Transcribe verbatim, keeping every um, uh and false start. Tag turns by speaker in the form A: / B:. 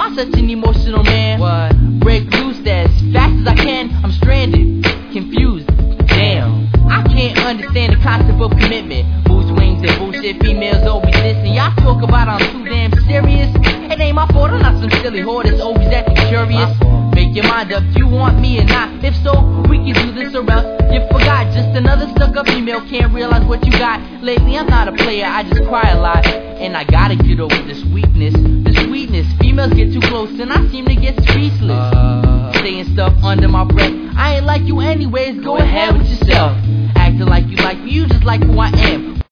A: am I such an emotional man?
B: What?
A: Break loose as fast as I can. I'm stranded, confused. Damn, I can't understand the concept of commitment. Mood swings and bullshit, females always listen. Y'all talk about I'm too damn serious. It ain't my fault, I'm not some silly whore that's always acting curious. Make your mind up, you want me or not? If so, we can do this or else you forgot. Just another stuck up female, can't realize what you got. Lately I'm not a player, I just cry a lot. And I gotta get over this weakness. This sweetness, females get too close and I seem to get speechless. uh, Saying stuff under my breath, I ain't like you anyways, go ahead with yourself. Acting like you like me, you just like who I am.